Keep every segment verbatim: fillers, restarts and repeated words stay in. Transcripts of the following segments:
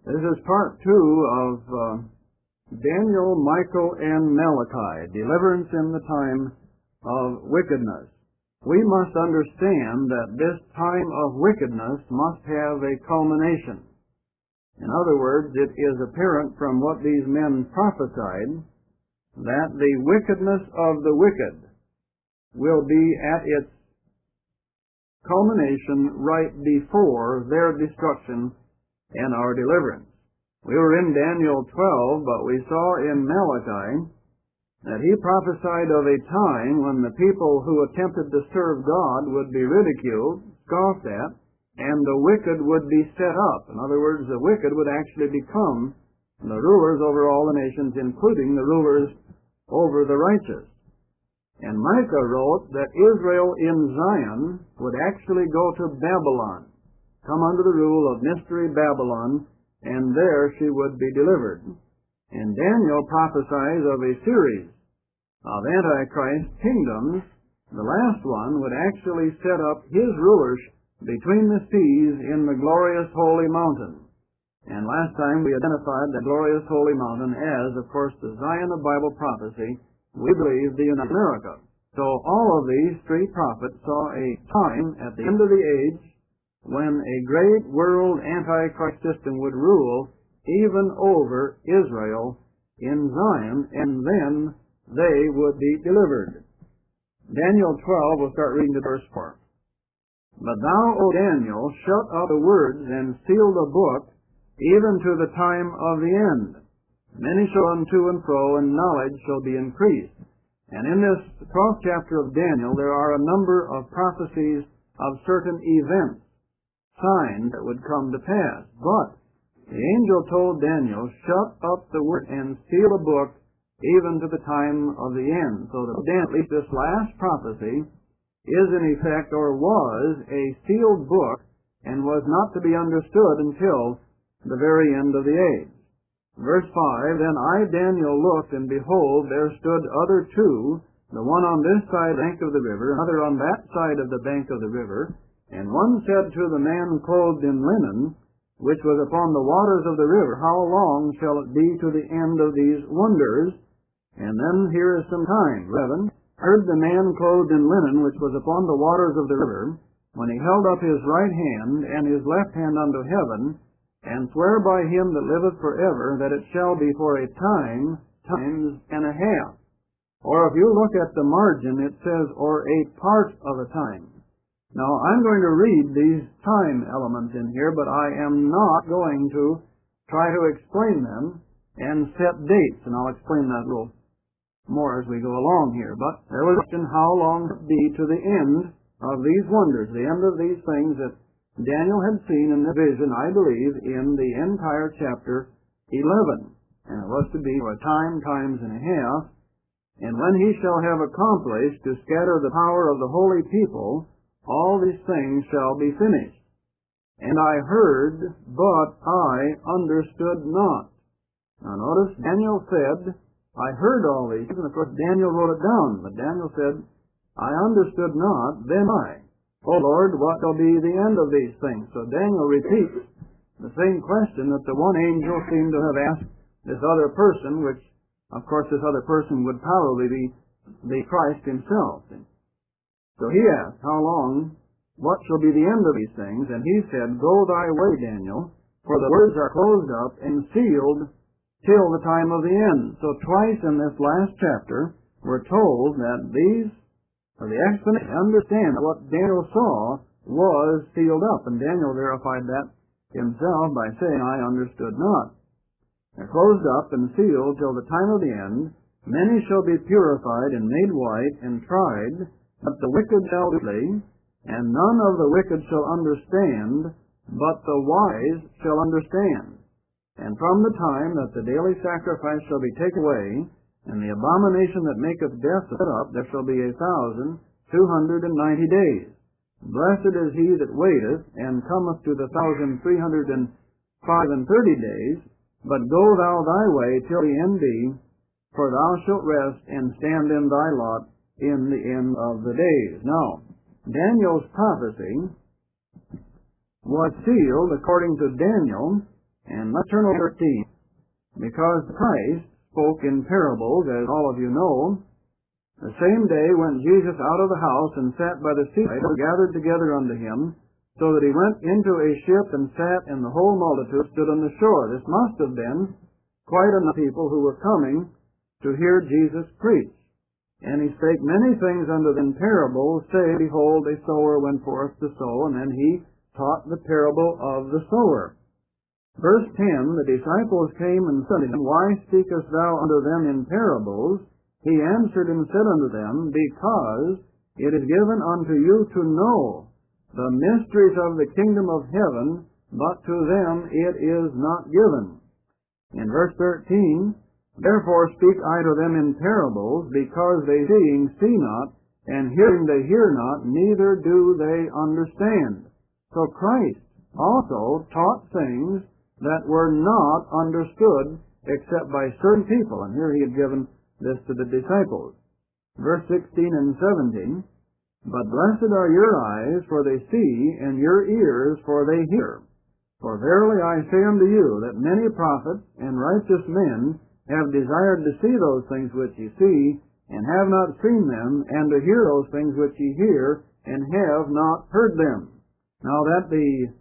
This is part two of uh, Daniel, Michael, and Malachi, deliverance in the time of wickedness. We must understand that this time of wickedness must have a culmination. In other words, it is apparent from what these men prophesied that the wickedness of the wicked will be at its culmination right before their destruction and our deliverance. We were in Daniel twelve, but we saw in Malachi that he prophesied of a time when the people who attempted to serve God would be ridiculed, scoffed at, and the wicked would be set up. In other words, the wicked would actually become the rulers over all the nations, including the rulers over the righteous. And Micah wrote that Israel in Zion would actually go to Babylon, come under the rule of Mystery Babylon, and there she would be delivered. And Daniel prophesies of a series of Antichrist kingdoms. The last one would actually set up his rulers between the seas in the glorious holy mountain. And last time we identified the glorious holy mountain as, of course, the Zion of Bible prophecy, we believe the United America. So all of these three prophets saw a time at the end of the age when a great world Antichrist system would rule even over Israel in Zion, and then they would be delivered. Daniel twelve, we'll start reading the verse four. But thou, O Daniel, shut up the words and seal the book, even to the time of the end. Many shall run to and fro, and knowledge shall be increased. And in this twelfth chapter of Daniel, there are a number of prophecies of certain events, signs that would come to pass. But the angel told Daniel, shut up the word and seal the book even to the time of the end. So that at least this last prophecy is in effect, or was, a sealed book and was not to be understood until the very end of the age. Verse five, Then I, Daniel, looked, and behold, there stood other two, the one on this side of the bank of the river, another on that side of the bank of the river. And one said to the man clothed in linen, which was upon the waters of the river, How long shall it be to the end of these wonders? And then here is some time. eleven, Heard the man clothed in linen, which was upon the waters of the river, when he held up his right hand and his left hand unto heaven, and swear by him that liveth forever, that it shall be for a time, times and a half. Or if you look at the margin, it says, or a part of a time. Now, I'm going to read these time elements in here, but I am not going to try to explain them and set dates, and I'll explain that a little more as we go along here. But there was a question, how long it be to the end of these wonders, the end of these things that Daniel had seen in the vision, I believe, in the entire chapter eleven. And it was to be for a time, times and a half. And when he shall have accomplished to scatter the power of the holy people, all these things shall be finished. And I heard, but I understood not. Now notice, Daniel said, I heard all these, and of course Daniel wrote it down, but Daniel said, I understood not, then I. O Lord, what shall be the end of these things? So Daniel repeats the same question that the one angel seemed to have asked this other person, which, of course, this other person would probably be the Christ himself. So he asked, how long, what shall be the end of these things? And he said, Go thy way, Daniel, for the words are closed up and sealed till the time of the end. So twice in this last chapter, we're told that these For the explanation, understand what Daniel saw was sealed up, and Daniel verified that himself by saying, I understood not. They're closed up and sealed till the time of the end. Many shall be purified and made white and tried, but the wicked shall flee, and none of the wicked shall understand, but the wise shall understand. And from the time that the daily sacrifice shall be taken away, and the abomination that maketh death set up, there shall be a thousand two hundred and ninety days. Blessed is he that waiteth, and cometh to the thousand three hundred and five and thirty days. But go thou thy way till the end be, for thou shalt rest and stand in thy lot in the end of the days. Now, Daniel's prophecy was sealed, according to Daniel, And let's turn over to thirteen. Because Christ spoke in parables, as all of you know, the same day went Jesus out of the house and sat by the seaside, gathered together unto him, so that he went into a ship and sat, and the whole multitude stood on the shore. This must have been quite enough people who were coming to hear Jesus preach. And he spake many things unto them in parables, saying, Behold, a sower went forth to sow, and then he taught the parable of the sower. Verse ten, the disciples came and said unto him, Why speakest thou unto them in parables? He answered and said unto them, Because it is given unto you to know the mysteries of the kingdom of heaven, but to them it is not given. In verse thirteen, Therefore speak I to them in parables, because they seeing see not, and hearing they hear not, neither do they understand. So Christ also taught things that were not understood except by certain people. And here he had given this to the disciples. Verse sixteen and seventeen, But blessed are your eyes, for they see, and your ears, for they hear. For verily I say unto you, that many prophets and righteous men have desired to see those things which ye see, and have not seen them, and to hear those things which ye hear, and have not heard them. Now that the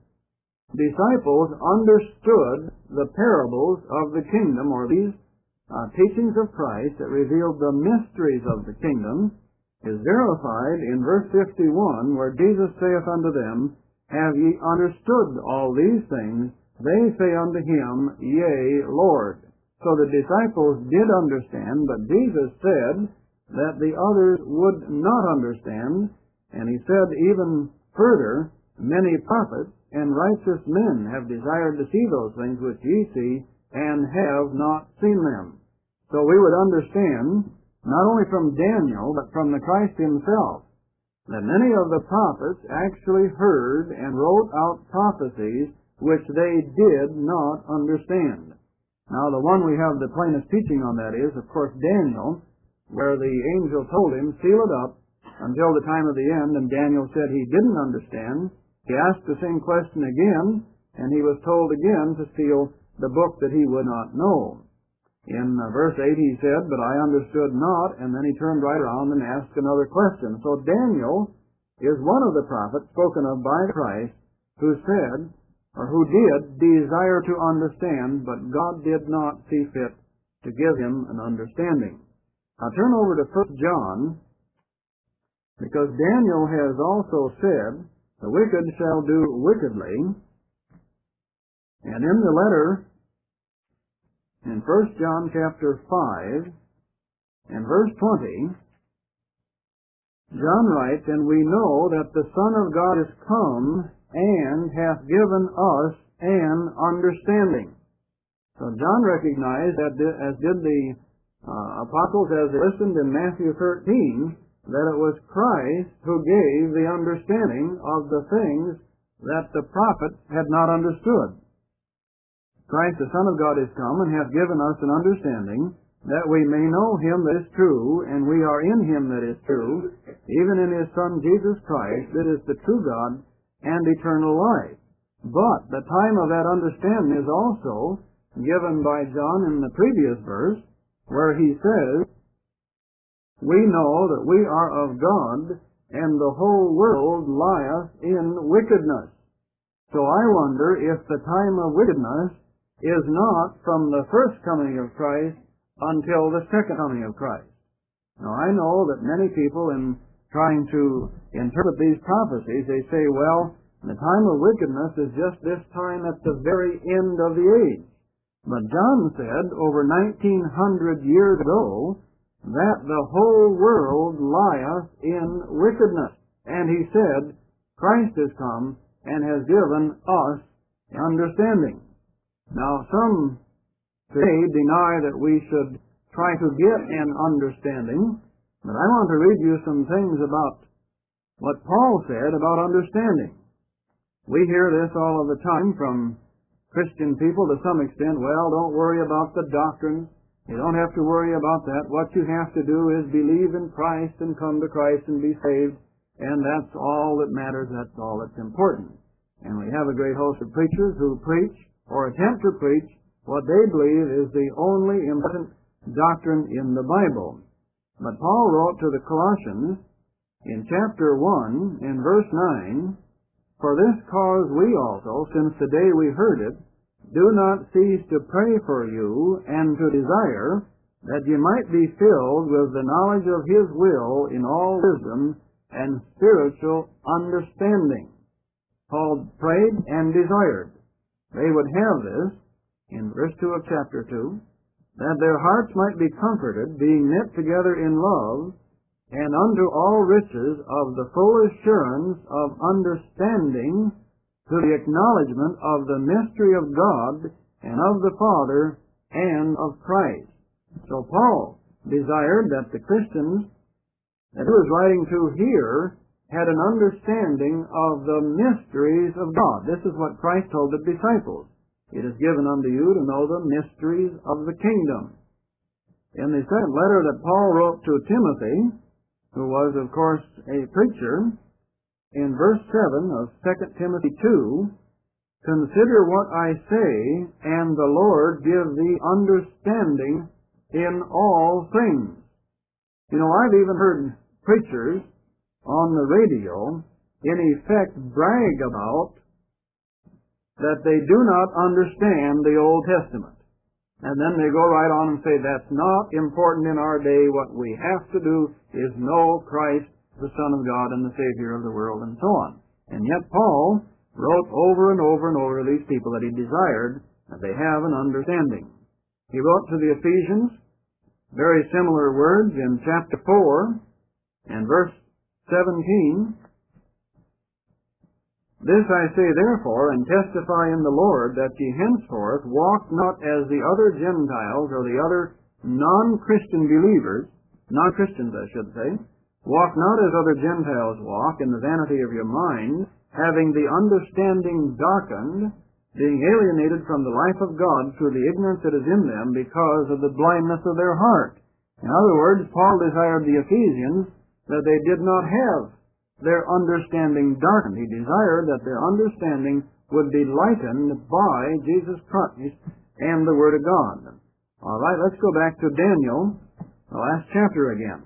disciples understood the parables of the kingdom, or these uh, teachings of Christ that revealed the mysteries of the kingdom, is verified in verse fifty-one, where Jesus saith unto them, Have ye understood all these things? They say unto him, Yea, Lord. So the disciples did understand, but Jesus said that the others would not understand, and he said even further, Many prophets and righteous men have desired to see those things which ye see, and have not seen them. So we would understand, not only from Daniel, but from the Christ himself, that many of the prophets actually heard and wrote out prophecies which they did not understand. Now, the one we have the plainest teaching on that is, of course, Daniel, where the angel told him, seal it up until the time of the end, and Daniel said he didn't understand. He asked the same question again, and he was told again to seal the book that he would not know. In uh, verse eight he said, But I understood not, and then he turned right around and asked another question. So Daniel is one of the prophets spoken of by Christ who said, or who did desire to understand, but God did not see fit to give him an understanding. Now turn over to First John, because Daniel has also said, The wicked shall do wickedly. And in the letter, in First John chapter five, and verse twenty, John writes, And we know that the Son of God is come, and hath given us an understanding. So John recognized, that as did the uh, apostles as they listened in Matthew thirteen, that it was Christ who gave the understanding of the things that the prophets had not understood. Christ, the Son of God, is come, and hath given us an understanding, that we may know him that is true, and we are in him that is true, even in his Son Jesus Christ, that is the true God and eternal life. But the time of that understanding is also given by John in the previous verse, where he says, We know that we are of God, and the whole world lieth in wickedness. So I wonder if the time of wickedness is not from the first coming of Christ until the second coming of Christ. Now I know that many people, in trying to interpret these prophecies, they say, well, the time of wickedness is just this time at the very end of the age. But John said over nineteen hundred years ago that the whole world lieth in wickedness. And he said, Christ is come and has given us understanding. Now some today deny that we should try to get an understanding, but I want to read you some things about what Paul said about understanding. We hear this all of the time from Christian people to some extent. Well, don't worry about the doctrines. You don't have to worry about that. What you have to do is believe in Christ and come to Christ and be saved, and that's all that matters. That's all that's important. And we have a great host of preachers who preach or attempt to preach what they believe is the only important doctrine in the Bible. But Paul wrote to the Colossians in chapter one, in verse nine, "For this cause we also, since the day we heard it, do not cease to pray for you and to desire that ye might be filled with the knowledge of His will in all wisdom and spiritual understanding." Paul prayed and desired they would have this, in verse two of chapter two, that their hearts might be comforted, being knit together in love, and unto all riches of the full assurance of understanding, to the acknowledgement of the mystery of God, and of the Father, and of Christ. So Paul desired that the Christians that he was writing to here had an understanding of the mysteries of God. This is what Christ told the disciples. "It is given unto you to know the mysteries of the kingdom." In the second letter that Paul wrote to Timothy, who was, of course, a preacher, in verse seven of Second Timothy two, "Consider what I say, and the Lord give thee understanding in all things." You know, I've even heard preachers on the radio, in effect, brag about that they do not understand the Old Testament. And then they go right on and say, that's not important in our day. What we have to do is know Christ, the Son of God, and the Savior of the world, and so on. And yet Paul wrote over and over and over to these people that he desired that they have an understanding. He wrote to the Ephesians very similar words in chapter four and verse seventeen. "This I say therefore, and testify in the Lord, that ye henceforth walk not as the other Gentiles, or the other non-Christian believers," non-Christians I should say, "walk not as other Gentiles walk, in the vanity of your mind, having the understanding darkened, being alienated from the life of God through the ignorance that is in them, because of the blindness of their heart." In other words, Paul desired the Ephesians that they did not have their understanding darkened. He desired that their understanding would be lightened by Jesus Christ and the Word of God. All right, let's go back to Daniel, the last chapter again.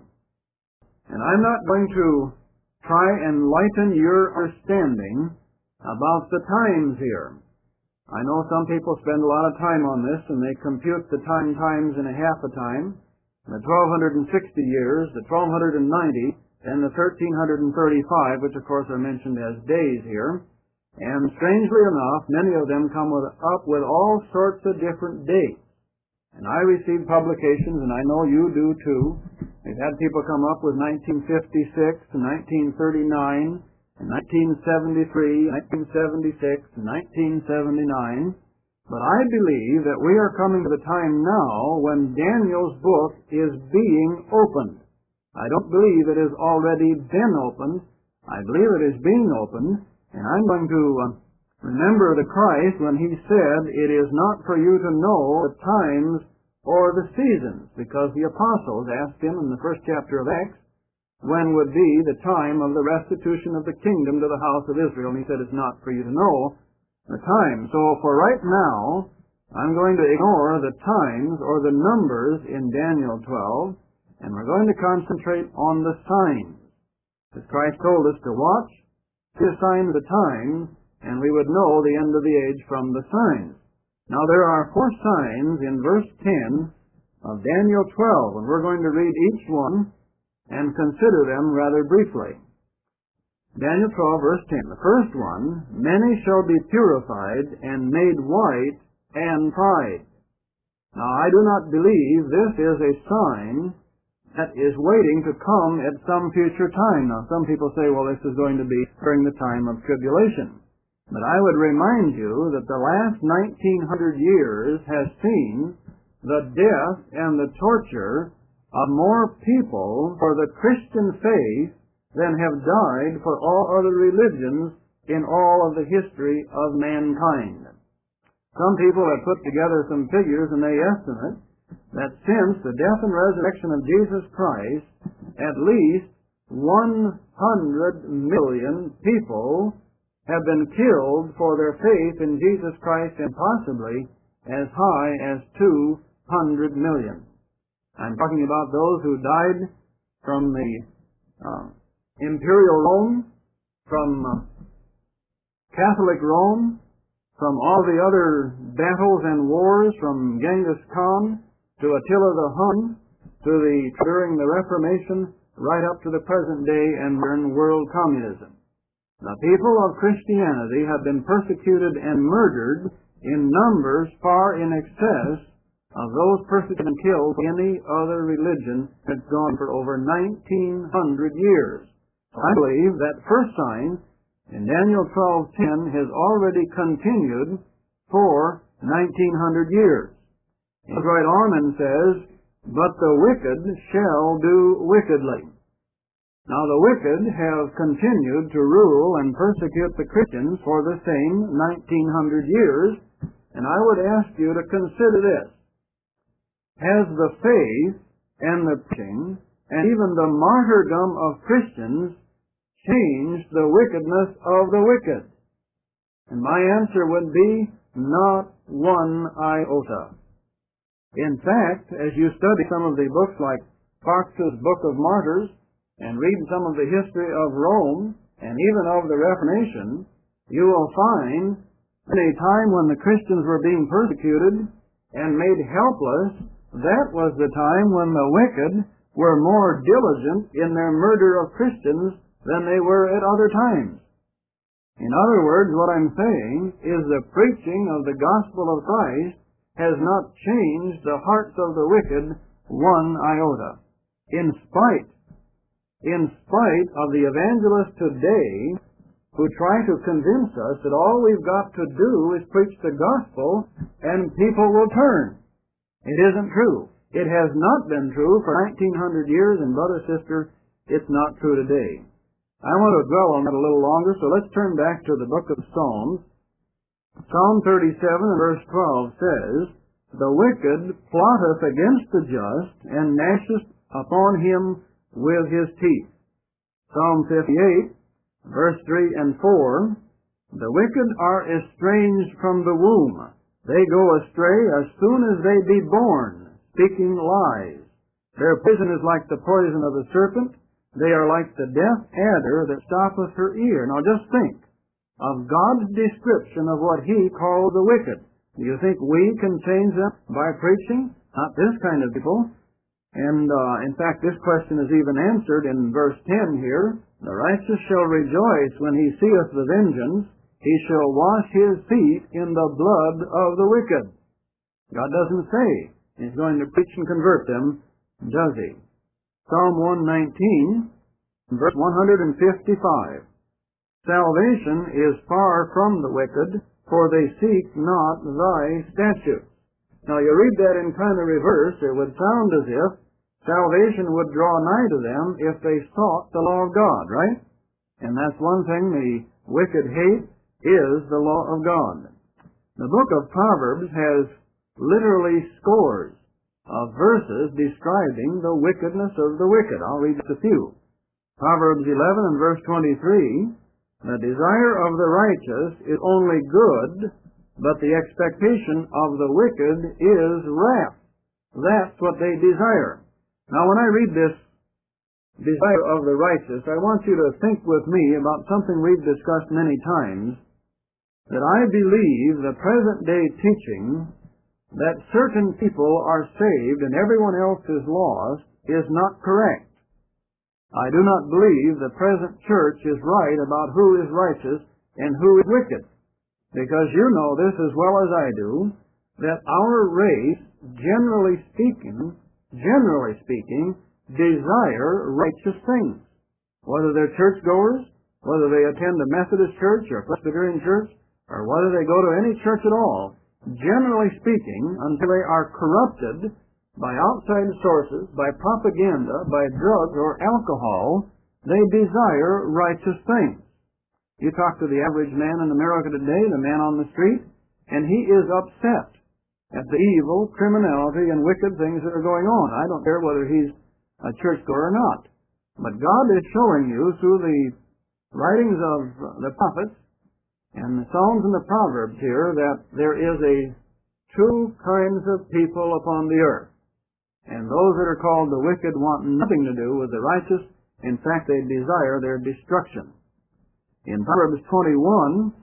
And I'm not going to try and lighten your understanding about the times here. I know some people spend a lot of time on this, and they compute the time times in a half a time, the twelve sixty years, the twelve ninety, and the thirteen thirty-five, which of course are mentioned as days here. And strangely enough, many of them come with, up with all sorts of different dates. And I receive publications, and I know you do too. We've had people come up with nineteen fifty-six, nineteen thirty-nine, nineteen seventy-three, nineteen seventy-six, nineteen seventy-nine. But I believe that we are coming to the time now when Daniel's book is being opened. I don't believe it has already been opened. I believe it is being opened, and I'm going to uh, remember the Christ when he said, "It is not for you to know the times or the seasons," because the apostles asked him in the first chapter of Acts when would be the time of the restitution of the kingdom to the house of Israel, and he said, "It's not for you to know the time." So for right now, I'm going to ignore the times or the numbers in Daniel twelve, and we're going to concentrate on the signs. As Christ told us to watch, to assign the times, and we would know the end of the age from the signs. Now there are four signs in verse ten of Daniel twelve, and we're going to read each one and consider them rather briefly. Daniel twelve, verse ten. The first one, "Many shall be purified and made white and tried." Now I do not believe this is a sign that is waiting to come at some future time. Now some people say, well, this is going to be during the time of tribulation. But I would remind you that the last nineteen hundred years has seen the death and the torture of more people for the Christian faith than have died for all other religions in all of the history of mankind. Some people have put together some figures, and they estimate that since the death and resurrection of Jesus Christ, at least one hundred million people have been killed for their faith in Jesus Christ, and possibly as high as two hundred million. I'm talking about those who died from the uh, Imperial Rome, from uh, Catholic Rome, from all the other battles and wars, from Genghis Khan to Attila the Hun, to the during the Reformation, right up to the present day and modern world communism. The people of Christianity have been persecuted and murdered in numbers far in excess of those persecuted and killed by any other religion that's gone for over nineteen hundred years. I believe that first sign in Daniel twelve ten has already continued for nineteen hundred years. He goes right on and says, "But the wicked shall do wickedly." Now the wicked have continued to rule and persecute the Christians for the same nineteen hundred years, and I would ask you to consider this. Has the faith and the preaching and even the martyrdom of Christians changed the wickedness of the wicked? And my answer would be, not one iota. In fact, as you study some of the books like Fox's Book of Martyrs, and read some of the history of Rome, and even of the Reformation, you will find in a time when the Christians were being persecuted and made helpless, that was the time when the wicked were more diligent in their murder of Christians than they were at other times. In other words, what I'm saying is the preaching of the gospel of Christ has not changed the hearts of the wicked one iota. In spite, in spite of the evangelists today who try to convince us that all we've got to do is preach the gospel and people will turn. It isn't true. It has not been true for nineteen hundred years, and brother, sister, it's not true today. I want to dwell on that a little longer, so let's turn back to the book of Psalms. Psalm thirty-seven and verse twelve says, "The wicked plotteth against the just, and gnasheth upon him with his teeth." Psalm fifty-eight, verse three and four, "The wicked are estranged from the womb. They go astray as soon as they be born, speaking lies. Their poison is like the poison of the serpent. They are like the deaf adder that stoppeth her ear." Now just think of God's description of what He calls the wicked. Do you think we can change them by preaching? Not this kind of people. And, uh, in fact, this question is even answered in verse ten here. "The righteous shall rejoice when he seeth the vengeance. He shall wash his feet in the blood of the wicked." God doesn't say He's going to preach and convert them, does He? Psalm one nineteen, verse one fifty-five. "Salvation is far from the wicked, for they seek not thy statutes." Now you read that in kind of reverse. It would sound as if salvation would draw nigh to them if they sought the law of God, right? And that's one thing the wicked hate, is the law of God. The book of Proverbs has literally scores of verses describing the wickedness of the wicked. I'll read just a few. Proverbs eleven and verse twenty-three, "The desire of the righteous is only good, but the expectation of the wicked is wrath." That's what they desire. Now when I read this desire of the righteous, I want you to think with me about something we've discussed many times, that I believe the present day teaching that certain people are saved and everyone else is lost is not correct. I do not believe the present church is right about who is righteous and who is wicked, because you know this as well as I do, that our race, generally speaking, generally speaking, desire righteous things. Whether they're churchgoers, whether they attend a Methodist church or Presbyterian church, or whether they go to any church at all, generally speaking, until they are corrupted by outside sources, by propaganda, by drugs or alcohol, they desire righteous things. You talk to the average man in America today, the man on the street, and he is upset at the evil, criminality, and wicked things that are going on. I don't care whether he's a churchgoer or not. But God is showing you through the writings of the prophets And the Psalms and the Proverbs here that there is a two kinds of people upon the earth. And those that are called the wicked want nothing to do with the righteous. In fact, they desire their destruction. In Proverbs twenty-one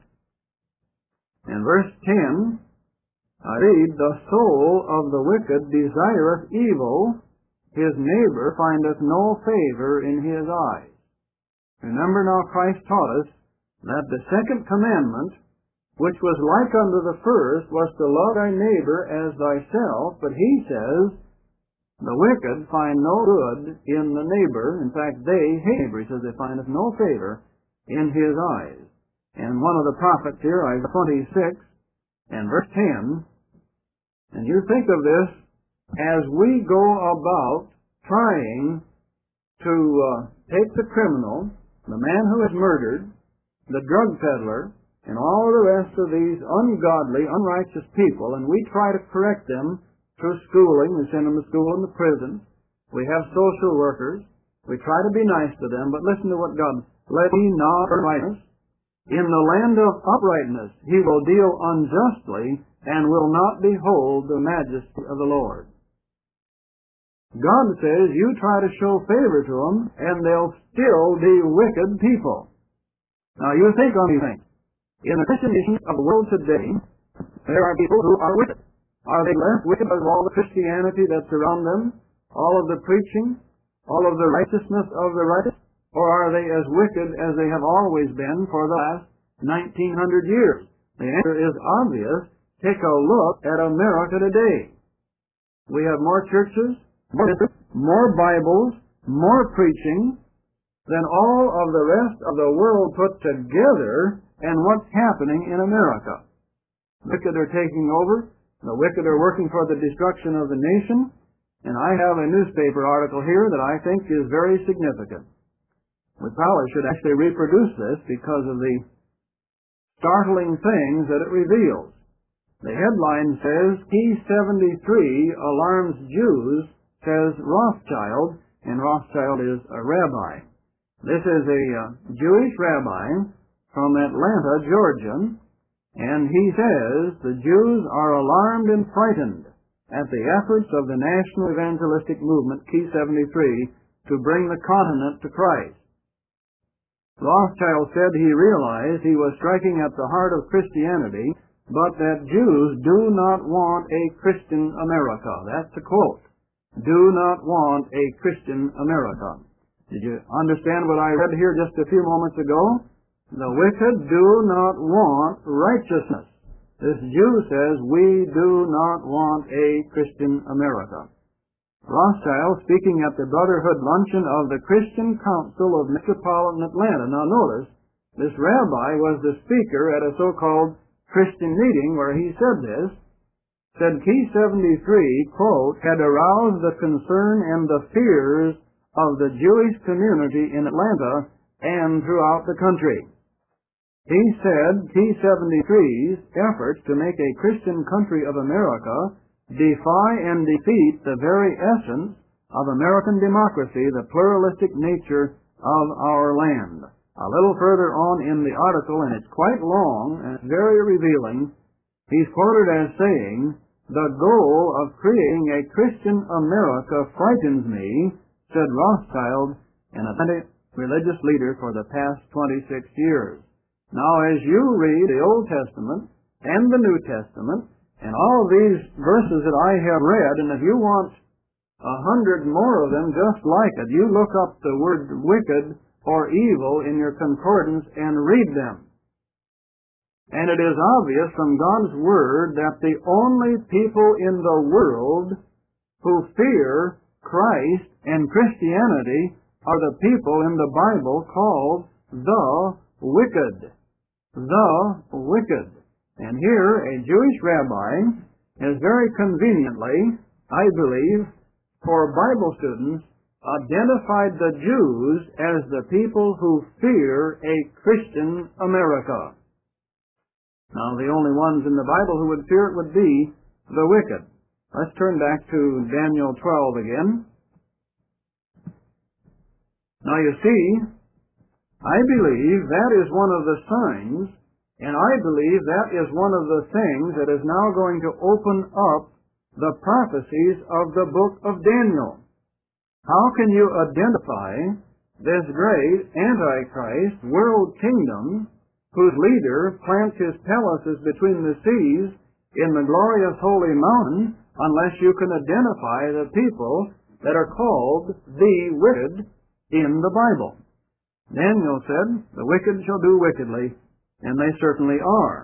and verse ten, I read, "The soul of the wicked desireth evil, his neighbor findeth no favor in his eyes." Remember now, Christ taught us that the second commandment, which was like unto the first, was to love thy neighbor as thyself. But he says, the wicked find no good in the neighbor. In fact, they hate neighbor. He says they findeth no favor in his eyes. And one of the prophets here, Isaiah twenty-six and verse ten, and you think of this as we go about trying to uh, take the criminal, the man who has murdered, the drug peddler, and all the rest of these ungodly, unrighteous people, and we try to correct them through schooling. We send them to school and to prison. We have social workers. We try to be nice to them, but listen to what God, "Let me not uprightness. In the land of uprightness he will deal unjustly, and will not behold the majesty of the Lord." God says you try to show favor to them, and they'll still be wicked people. Now you think on these things. In the Christian nation of the world today, there are people who are wicked. Are they less wicked because of all the Christianity that's around them, all of the preaching, all of the righteousness of the righteous? Or are they as wicked as they have always been for the last nineteen hundred years? The answer is obvious. Take a look at America today. We have more churches, more, more Bibles, more preaching than all of the rest of the world put together. And what's happening in America? The wicked are taking over. The wicked are working for the destruction of the nation. And I have a newspaper article here that I think is very significant. We probably should actually reproduce this because of the startling things that it reveals. The headline says, "Key seventy-three alarms Jews," says Rothschild, and Rothschild is a rabbi. This is a uh, Jewish rabbi from Atlanta, Georgia, and he says the Jews are alarmed and frightened at the efforts of the National Evangelistic Movement, Key seventy-three, to bring the continent to Christ. Rothschild said he realized he was striking at the heart of Christianity, but that Jews do not want a Christian America. That's a quote. Do not want a Christian America. Did you understand what I read here just a few moments ago? The wicked do not want righteousness. This Jew says, we do not want a Christian America. Rothschild, speaking at the Brotherhood Luncheon of the Christian Council of Metropolitan Atlanta. Now notice, this rabbi was the speaker at a so-called Christian meeting where he said this, said Key seventy-three, quote, had aroused the concern and the fears of the Jewish community in Atlanta and throughout the country. He said Key seventy-three's efforts to make a Christian country of America defy and defeat the very essence of American democracy, the pluralistic nature of our land. A little further on in the article, and it's quite long and very revealing, he's quoted as saying, the goal of creating a Christian America frightens me, said Rothschild, an authentic religious leader for the past twenty-six years. Now, as you read the Old Testament and the New Testament, and all these verses that I have read, and if you want a hundred more of them just like it, you look up the word wicked or evil in your concordance and read them. And it is obvious from God's Word that the only people in the world who fear Christ and Christianity are the people in the Bible called the wicked. The wicked. And here a Jewish rabbi has very conveniently, I believe, for Bible students, identified the Jews as the people who fear a Christian America. Now, the only ones in the Bible who would fear it would be the wicked. Let's turn back to Daniel twelve again. Now, you see, I believe that is one of the signs And I believe that is one of the things that is now going to open up the prophecies of the book of Daniel. How can you identify this great Antichrist world kingdom whose leader plants his palaces between the seas in the glorious holy mountain unless you can identify the people that are called the wicked in the Bible? Daniel said, the wicked shall do wickedly, and they certainly are.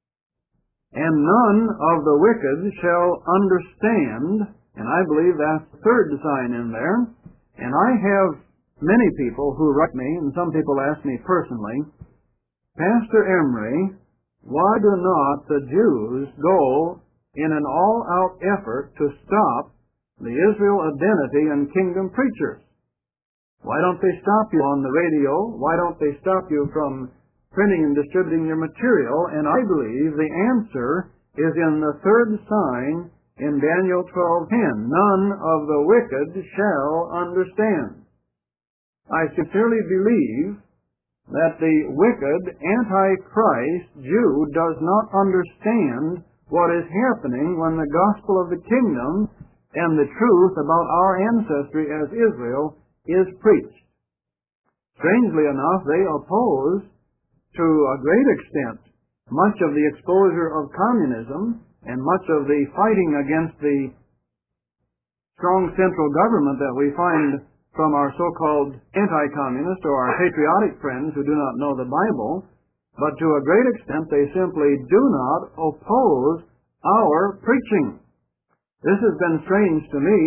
And none of the wicked shall understand, and I believe that's the third sign in there. And I have many people who write me, and some people ask me personally, Pastor Emery, why do not the Jews go in an all-out effort to stop the Israel Identity and Kingdom preachers? Why don't they stop you on the radio? Why don't they stop you from printing and distributing your material? And I believe the answer is in the third sign in Daniel twelve ten. None of the wicked shall understand. I sincerely believe that the wicked Antichrist Jew does not understand what is happening when the gospel of the kingdom and the truth about our ancestry as Israel is preached. Strangely enough, they oppose, to a great extent, much of the exposure of communism and much of the fighting against the strong central government that we find from our so-called anti-communist or our patriotic friends who do not know the Bible, but to a great extent they simply do not oppose our preaching. This has been strange to me.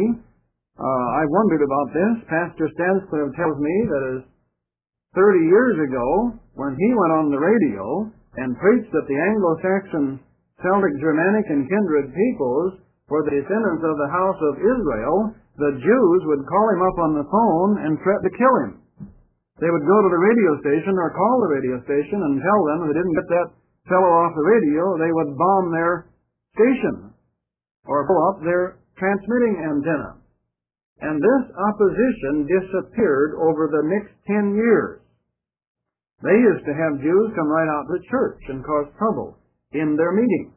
Uh, I wondered about this. Pastor Stanscliffe tells me that as thirty years ago, when he went on the radio and preached that the Anglo-Saxon, Celtic, Germanic, and kindred peoples were the descendants of the house of Israel, the Jews would call him up on the phone and threaten to kill him. They would go to the radio station or call the radio station and tell them if they didn't get that fellow off the radio, they would bomb their station or blow up their transmitting antenna. And this opposition disappeared over the next ten years. They used to have Jews come right out to the church and cause trouble in their meetings.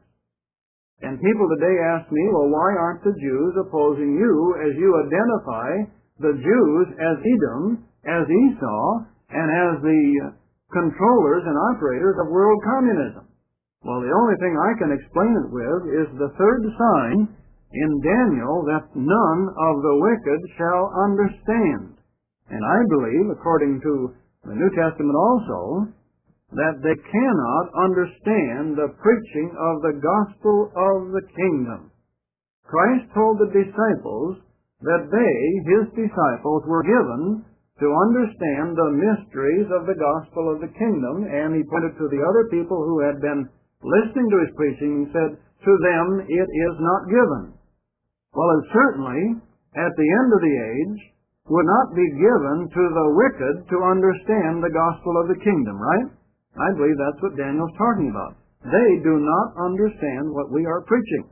And people today ask me, well, why aren't the Jews opposing you as you identify the Jews as Edom, as Esau, and as the controllers and operators of world communism? Well, the only thing I can explain it with is the third sign in Daniel, that none of the wicked shall understand. And I believe, according to the New Testament also, that they cannot understand the preaching of the gospel of the kingdom. Christ told the disciples that they, his disciples, were given to understand the mysteries of the gospel of the kingdom, and he pointed to the other people who had been listening to his preaching and said, to them it is not given. Well, it certainly, at the end of the age, would not be given to the wicked to understand the gospel of the kingdom, right? I believe that's what Daniel's talking about. They do not understand what we are preaching.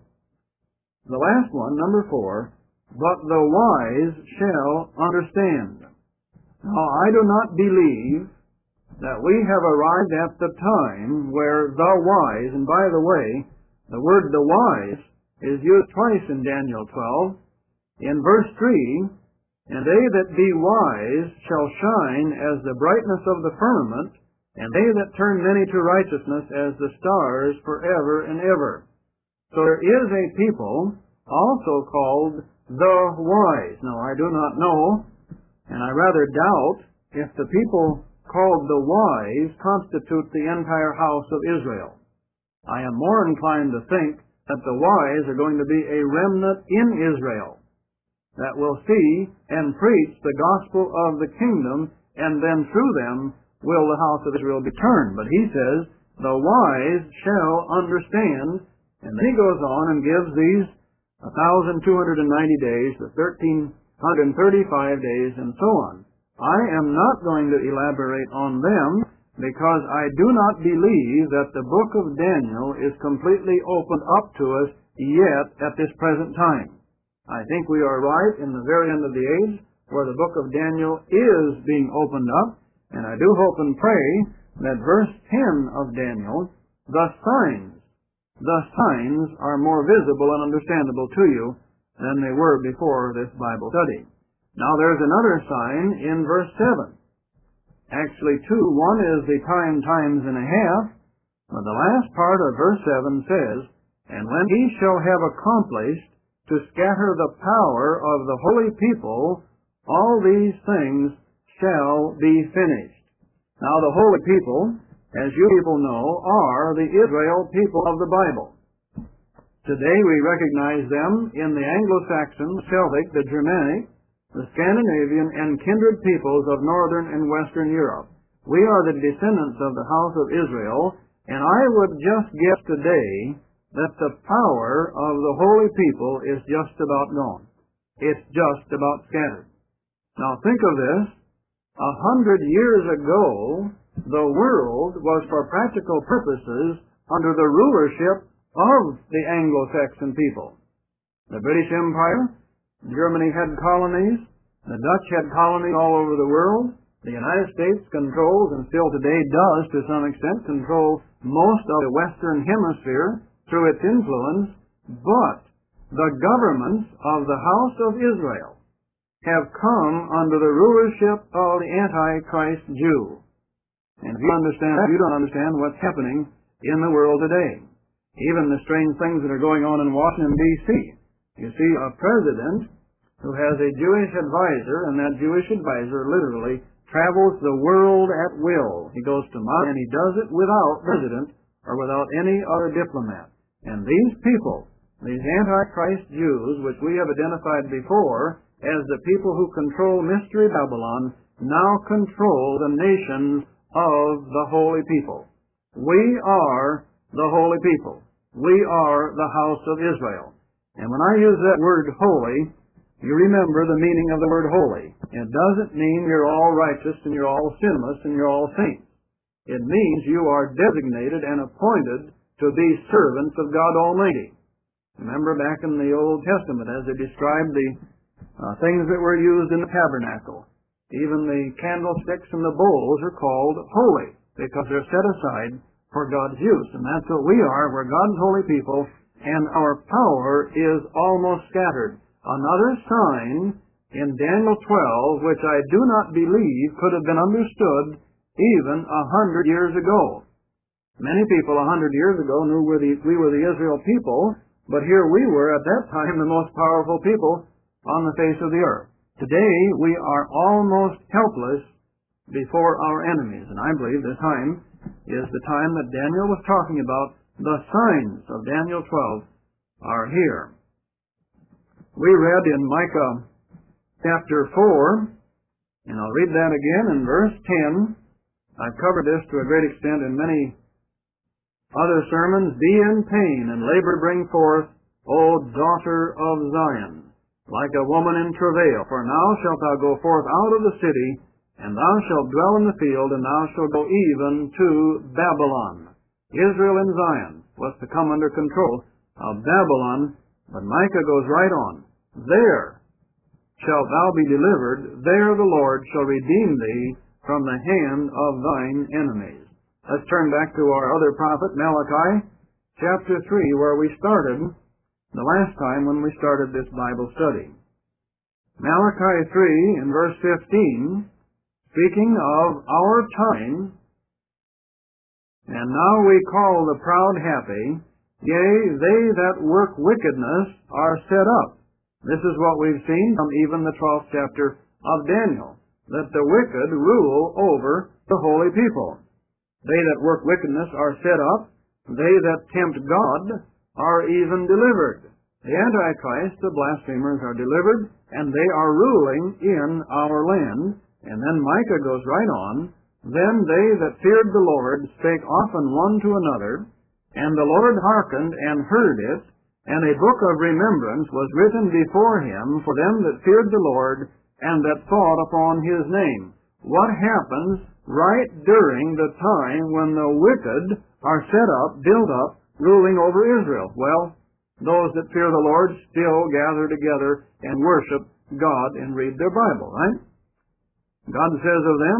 The last one, number four, but the wise shall understand. Now, I do not believe that we have arrived at the time where the wise, and by the way, the word the wise is used twice in Daniel twelve. In verse three, and they that be wise shall shine as the brightness of the firmament, and they that turn many to righteousness as the stars forever and ever. So there is a people also called the wise. Now, I do not know, and I rather doubt if the people called the wise constitute the entire house of Israel. I am more inclined to think that the wise are going to be a remnant in Israel that will see and preach the gospel of the kingdom, and then through them will the house of Israel be turned. But he says, the wise shall understand, and then he goes on and gives these one thousand two hundred ninety days, the one thousand three hundred thirty-five days, and so on. I am not going to elaborate on them, because I do not believe that the book of Daniel is completely opened up to us yet at this present time. I think we are right in the very end of the age where the book of Daniel is being opened up, and I do hope and pray that verse ten of Daniel the signs. The signs are more visible and understandable to you than they were before this Bible study. Now there's another sign in verse seven. Actually two. One is the time times and a half, but the last part of verse seven says, "And when he shall have accomplished to scatter the power of the holy people, all these things shall be finished." Now the holy people, as you people know, are the Israel people of the Bible. Today we recognize them in the Anglo-Saxon, Celtic, the Germanic, the Scandinavian, and kindred peoples of northern and western Europe. We are the descendants of the house of Israel, and I would just guess today that the power of the holy people is just about gone. It's just about scattered. Now think of this. A hundred years ago, the world was for practical purposes under the rulership of the Anglo-Saxon people. The British Empire, Germany had colonies, the Dutch had colonies all over the world. The United States controls, and still today does to some extent, control most of the Western Hemisphere through its influence, but the governments of the house of Israel have come under the rulership of the Antichrist Jew. And if you understand that, you don't understand what's happening in the world today. Even the strange things that are going on in Washington, D C You see a president who has a Jewish advisor, and that Jewish advisor literally travels the world at will. He goes to Moscow, and he does it without president or without any other diplomat. And these people, these Antichrist Jews, which we have identified before as the people who control Mystery Babylon, now control the nations of the holy people. We are the holy people. We are the house of Israel. And when I use that word holy, you remember the meaning of the word holy. It doesn't mean you're all righteous and you're all sinless and you're all saints. It means you are designated and appointed to be servants of God Almighty. Remember back in the Old Testament as they described the uh, things that were used in the tabernacle. Even the candlesticks and the bowls are called holy because they're set aside for God's use. And that's what we are. We're God's holy people, and our power is almost scattered. Another sign in Daniel twelve, which I do not believe could have been understood even a hundred years ago. Many people a hundred years ago knew we're the, we were the Israel people, but here we were at that time the most powerful people on the face of the earth. Today we are almost helpless before our enemies, and I believe this time is the time that Daniel was talking about. The signs of Daniel twelve are here. We read in Micah chapter four, and I'll read that again in verse ten. I've covered this to a great extent in many other sermons. "Be in pain and labor bring forth, O daughter of Zion, like a woman in travail. For now shalt thou go forth out of the city, and thou shalt dwell in the field, and thou shalt go even to Babylon." Israel and Zion was to come under control of Babylon, but Micah goes right on. "There shalt thou be delivered, there the Lord shall redeem thee from the hand of thine enemies." Let's turn back to our other prophet, Malachi, chapter three, where we started the last time when we started this Bible study. Malachi three, in verse fifteen, speaking of our time, "And now we call the proud happy, yea, they that work wickedness are set up." This is what we've seen from even the twelfth chapter of Daniel, that the wicked rule over the holy people. They that work wickedness are set up, they that tempt God are even delivered. The Antichrist, the blasphemers, are delivered, and they are ruling in our land. And then Micah goes right on, "Then they that feared the Lord spake often one to another, and the Lord hearkened and heard it, and a book of remembrance was written before him for them that feared the Lord, and that thought upon his name." What happens right during the time when the wicked are set up, built up, ruling over Israel? Well, those that fear the Lord still gather together and worship God and read their Bible, right? God says of them,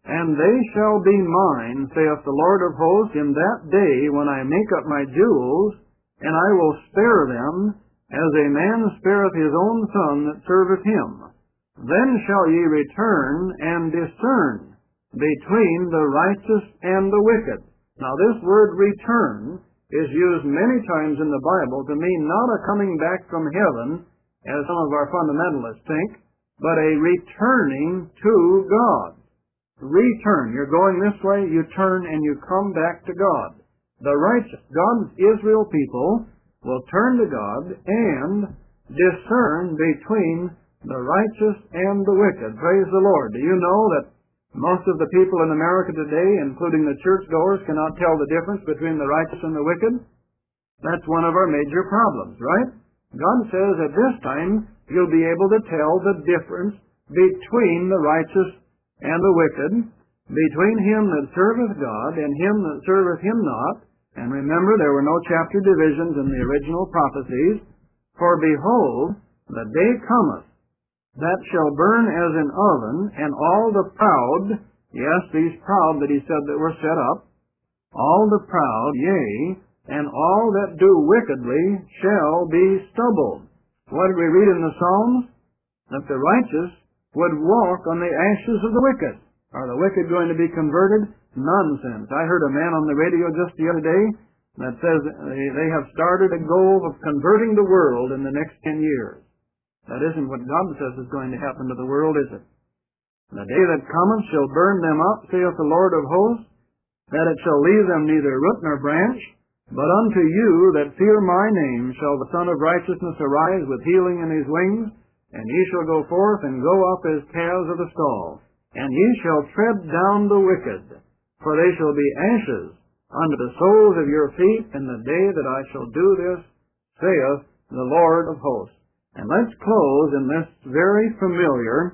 And they shall be mine, saith the Lord of hosts, in that day when I make up my jewels, and I will spare them, as a man spareth his own son that serveth him. Then shall ye return and discern between the righteous and the wicked. Now this word return is used many times in the Bible to mean not a coming back from heaven, as some of our fundamentalists think, but a returning to God. Return. You're going this way, you turn and you come back to God. The righteous, God's Israel people, will turn to God and discern between the righteous and the wicked. Praise the Lord. Do you know that most of the people in America today, including the churchgoers, cannot tell the difference between the righteous and the wicked? That's one of our major problems, right? God says at this time you'll be able to tell the difference between the righteous and the wicked, between him that serveth God and him that serveth him not. And remember, there were no chapter divisions in the original prophecies. For behold, the day cometh that shall burn as an oven, and all the proud, yes, these proud that he said that were set up, all the proud, yea, and all that do wickedly shall be stubbled. What did we read in the Psalms? That the righteous would walk on the ashes of the wicked. Are the wicked going to be converted? Nonsense. I heard a man on the radio just the other day that says they have started a goal of converting the world in the next ten years. That isn't what God says is going to happen to the world, is it? The day that cometh shall burn them up, saith the Lord of hosts, that it shall leave them neither root nor branch. But unto you that fear my name shall the Son of Righteousness arise with healing in his wings, and ye shall go forth and go up as calves of the stall. And ye shall tread down the wicked, for they shall be ashes unto the soles of your feet in the day that I shall do this, saith the Lord of hosts. And let's close in this very familiar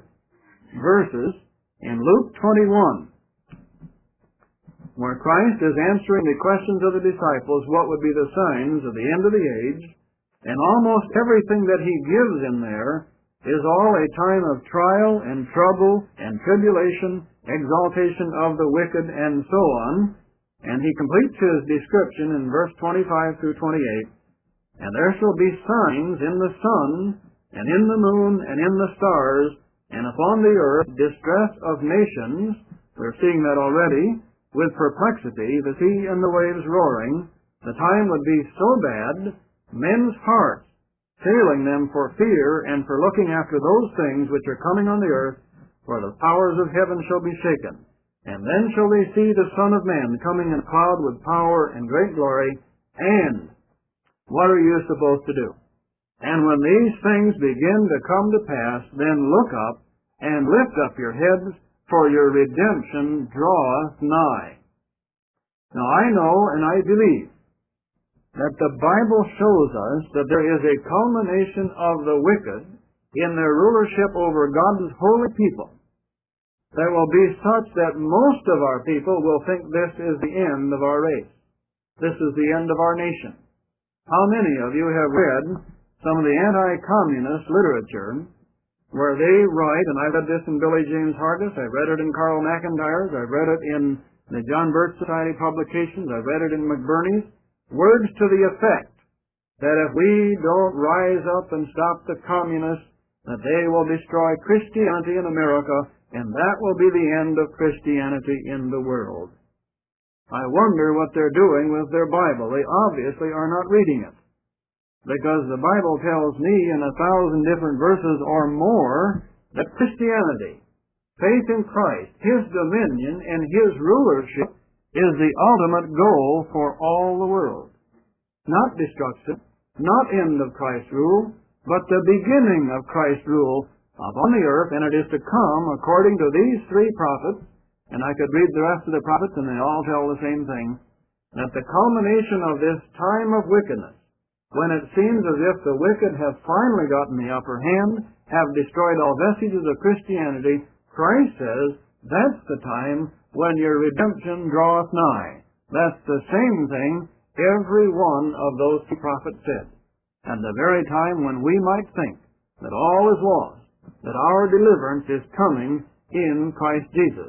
verses in Luke twenty-one, where Christ is answering the questions of the disciples, what would be the signs of the end of the age, and almost everything that he gives in there is all a time of trial and trouble and tribulation, exaltation of the wicked, and so on. And he completes his description in verse twenty-five through twenty-eight. And there shall be signs in the sun, and in the moon, and in the stars, and upon the earth distress of nations. We're seeing that already, with perplexity, the sea and the waves roaring. The time would be so bad, men's hearts failing them for fear and for looking after those things which are coming on the earth, for the powers of heaven shall be shaken. And then shall they see the Son of Man coming in a cloud with power and great glory. And what are you supposed to do? And when these things begin to come to pass, then look up and lift up your heads, for your redemption draweth nigh. Now I know and I believe that the Bible shows us that there is a culmination of the wicked in their rulership over God's holy people that will be such that most of our people will think this is the end of our race. This is the end of our nation. How many of you have read some of the anti-communist literature where they write, and I read this in Billy James Hargis, I read it in Carl McIntyre's, I read it in the John Birch Society publications, I read it in McBurney's, words to the effect that if we don't rise up and stop the communists, that they will destroy Christianity in America, and that will be the end of Christianity in the world. I wonder what they're doing with their Bible. They obviously are not reading it, because the Bible tells me in a thousand different verses or more that Christianity, faith in Christ, His dominion, and His rulership is the ultimate goal for all the world. Not destruction, not end of Christ's rule, but the beginning of Christ's rule upon the earth, and it is to come according to these three prophets, and I could read the rest of the prophets and they all tell the same thing, that the culmination of this time of wickedness, when it seems as if the wicked have finally gotten the upper hand, have destroyed all vestiges of Christianity, Christ says, that's the time when your redemption draweth nigh. That's the same thing every one of those two prophets said. At the very time when we might think that all is lost, that our deliverance is coming in Christ Jesus.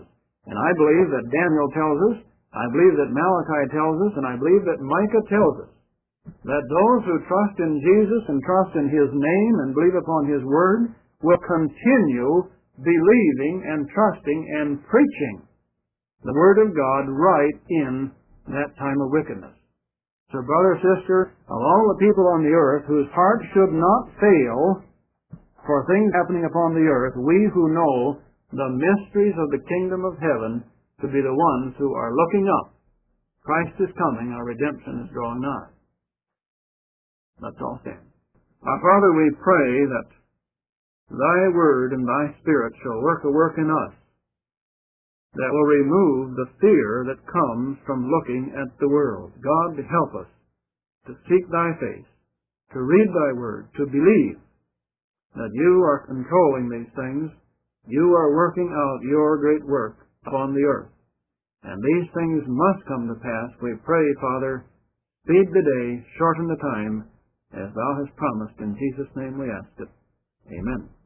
And I believe that Daniel tells us, I believe that Malachi tells us, and I believe that Micah tells us, that those who trust in Jesus and trust in His name and believe upon His Word will continue believing and trusting and preaching the Word of God right in that time of wickedness. So, brother, sister, of all the people on the earth whose hearts should not fail for things happening upon the earth, we who know the mysteries of the kingdom of heaven to be the ones who are looking up. Christ is coming, our redemption is drawing nigh. Let's all stand. Our Father, we pray that Thy Word and Thy Spirit shall work a work in us that will remove the fear that comes from looking at the world. God, help us to seek Thy face, to read Thy Word, to believe that You are controlling these things. You are working out Your great work upon the earth. And these things must come to pass. We pray, Father, speed the day, shorten the time, as Thou hast promised. In Jesus' name we ask it. Amen.